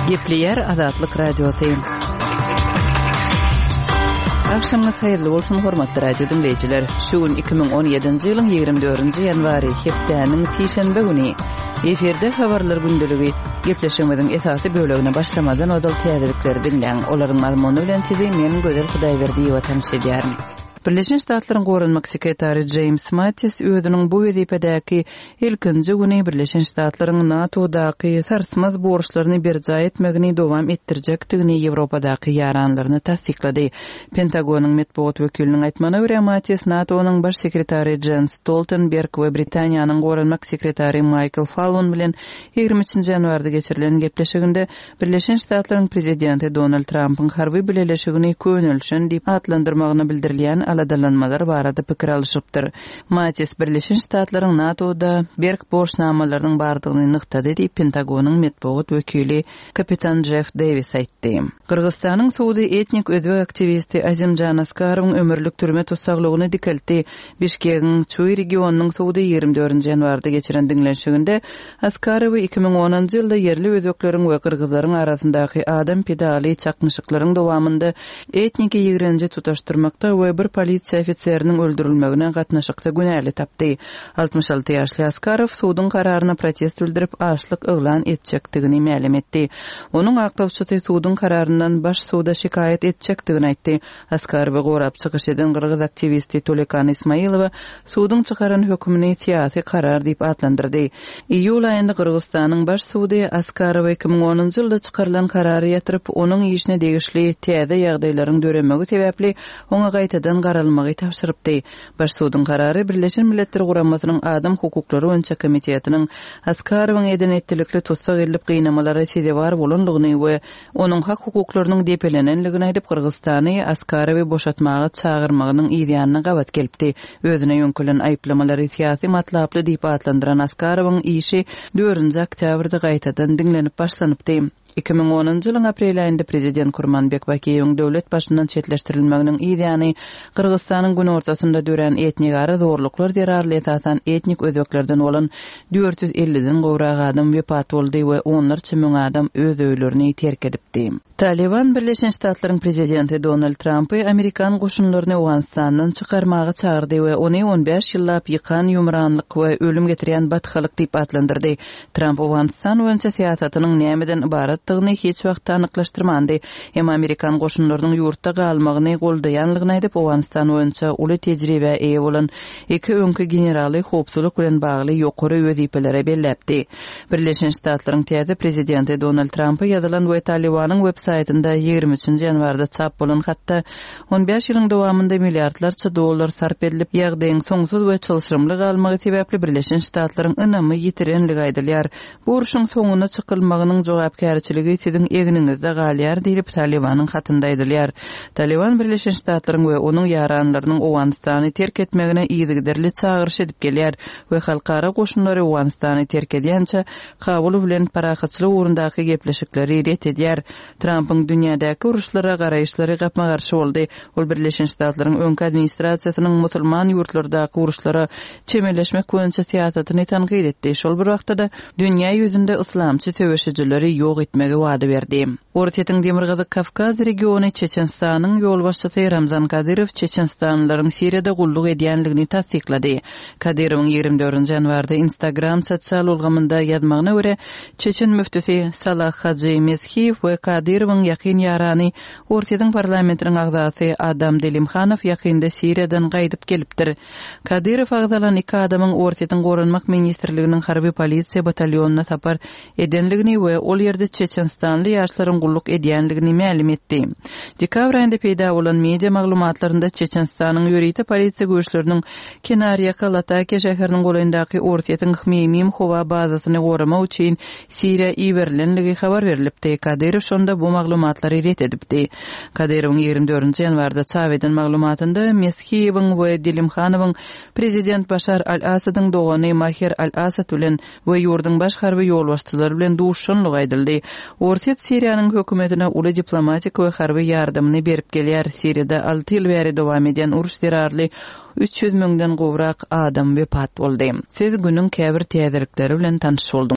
Gepleyer Azatlyk Radiosu. Akşamınız hayırlı bolsun hormatly radio dinleyijiler. Şu gün 2017-nji ýylyň 24-nji ýanwary hepdeniň şeýşembe güni eferde habarlar gündüligi gepleşigimiziň esasy bölegine başlamadan odal täzelikleri dinleň. Olaryň mazmuny bilen sizi men Gözel Hudaýberdi tanış edýärim. Birleşen Ştatlaryň Gorunmak sekretary James Mattis özüniň bu wezipedäki ilkinji güni Birleşen Ştatlaryň NATO-daky sarsmaz borçlaryny berja etmegini dowam etdirjekdigini Ýewropadaky ýaranlaryny tasdiklady. Pentagonyň medpuat wekiliniň aýtmagyna görä Mattis NATO'nyň baş sekretary Jens Stoltenberg we Britaniýanyň Gorunmak sekretary Michael Fallon bilen 23-nji ýanwarda geçirilen gepleşiginde Birleşen Ştatlaryň prezidenti Donald Trump'yň harby bileleşigini könülşen diýip atlandyrmagyny bildirilýän aladalanmalar barada pikir alışypdyr. Mattis Birleşen Ştatlaryň NATO'da berk borçnamalarynyň bardygyny nykdady diýip Pentagonyň medpuat wekili kapitan Jeff Davis aýtdy. Kyrgyzstanyň Suudi etnik özbek aktivisti Azimjan Askarowyň ömürlük türme tutsaklygyny dikeltdi. Bişkegiň Çuy regionunyň Suudi 24-nji ýanwarda geçiren diňleşiginde Askarow 2010-njy ýylda yerli özbekleriň we kyrgyzlaryň arasyndaky adam pedali çakmyşyklaryň dowamında etnik ýigrenji tutaşdyrmakda we bir polisiýa ofisieriniň öldürilmegine gatnaşykda günäli tapdy. 66 ýaşly Askarow suwdyň kararyna protest bildirip açlyk eglan etjekdigini ma'lum etdi. Onuň aklawçysy suwdyň kararyndan baş suwda şikayet etjekdigini aýtdy. Askarow gorap çykyş eden kyrgyz aktivisti Tolekan Ismailowa suwdyň çykaran hökmüni siýasy karar diýip atlandyrdy. Iýul aýynda Kyrgyzstanyň baş suwdy Askarow 2010-njy ýylda çykarylan karary ýatyryp onuň işine degişli täze ýagdaýlaryň döremegi sebäpli oňa gaýtadan garalmagy tapşyrypdy. Baş suwdyň karary Birleşen Milletler Guramasynyň Adam hukuklary öňçe komitetiniň Askarowyň eden etdilikli tutsak edilip gynamalara sebäp bolanlygyny we onuň hak hukuklarynyň depelenenligini aýdyp Kyrgyzstany Askarowy boşatmagy çağırmagynyň ýa-da gabat gelipdi. Özüne ýönkelen aýplamalary siýasy matlaply diýip atlandyran Askarowyň işi 4-nji oktýabrda gaýtadan diňlenip başlanypdy. 2010-njy ýylyň aprel aýynda prezident Kurmanbek Bakiýewiň döwlet başyndan çetleşdirilmeginiň ýa-da Kyrgyzstanyň gün ortasynda dören etnik ara zorluklar derarly esasan etnik özbeklerden bolan 450-den gowrak adam wepat boldy we onlarça müň adam öz öýlerini terk edipdi. Taliban Birleşen Ştatlaryň prezidenti Donald Trump'y Amerikan goşunlaryny Awganistandan çykarmagy çağırdy we ony 15 ýyllap ýykan ýumranlyk we ölüm getiren bathalyk diýip atlandyrdy. Trump Awganistan boýunça siýasatynyň nämeden ibaratdygyny hiç wagt anyklaşdyrmady. Hem Amerikan goşunlarynyň ýurtda galmagyny goldaýanlygyny aýdyp Awganistan boýunça uly tejribe eýe bolan iki öňkü generaly howpsuzlyk bilen bagly ýokary wezipelere belläpdi. Birleşen Ştatlaryň täze prezidenti Donald Trump'a ýazylan we Talibanyň saytında 23-nji ýanwarda çap bolan hatda 15 ýylyň dowamında milliardlarça dollar sarp edilip ýagdaýyň soňsuz we çylşyrymly galmagy sebäpli Birleşen Ştatlaryň ynamy ýitirenligi aýdylýar. Bu uruşyň soňuna çykylmagynyň jogapkärçiligi siziň eginizde galýar diýip Talibanyň hatynda aýdylýar. Taliban Birleşen Ştatlaryň we onuň ýaranlarynyň Awganistany terk etmegine ýygyderli çağırış edip gelýär we halkara goşunlary Awganistany terk edýänçe Kabul bilen parahatçylyk urundaky gepleşikleri ret edýär. Trump'ın dünyadaky uruşlara garaýşlary gapma garşy boldy. Ol Birleşen Ştatlaryň öňki administrasiýasynyň musulman ýurtlardaky uruşlara çemeleşmek boýunça siýasatyny tanqid etdi. Şol bir wagtda dünýä ýüzünde islamçy töweşijileri ýok etmegi wada berdi. Ortaýyň Demirgazyk Kafkaz regiony Çeçenstanyň ýolbaşçysy Ramzan Kadyrow Çeçenstanlylaryň Siriýada gulluk edýänligini tasdiklady. Kadyrowyň 24-nji ýanwarda Instagram sosial ulgamynda ýazmagyna görä Çeçen müftüsi Salah Haji Meshiyev we Kadyrowyň ýakyn ýarany Ortaýyň parlamentiniň agzasy Adam Delimhanow ýakynda Siriýadan gaýdyp gelipdir. Kadyrow agzalan iki adamyň Ortaýyň Gorunmak ministrliginiň harby polisiýa batalýonuna tapar edenligini we ol ýerde Çeçenstanly ýaşlaryň gulluk edýänligini ma'lum etdi. Dekabr aýynda peýda bolan media maglumatlarynda Çeçenstanyň ýörite polisiýa güýçleriniň Kenariýaka Lataka şäheriniň golandaky Ortaýyň Hmeýmim howa bazasyny goramak üçin Siriýa iýerilenligi habar berilipdi. Kadyrow şonda bu maglumatlary ret edipdi. Kadyrowyň 24-nji ýanwarda çap eden maglumatynda Meshiyewiň we Delimhanowyň prezident Başar al-Asadyň dogany Mahir al-Asad bilen we ýurduň baş harby ýolbaşçylary bilen duşşanlyk aýdyldy. Ortaýyk Siriýanyň hökümetine uly diplomatik we harby ýardymyny berip gelýär. Siriýada 6 ýyl bäri dowam eden uruş derarly 300 000-den gowrak adam wepat boldy. Siz günüň käbir täzelikleri bilen tanış boldunuz.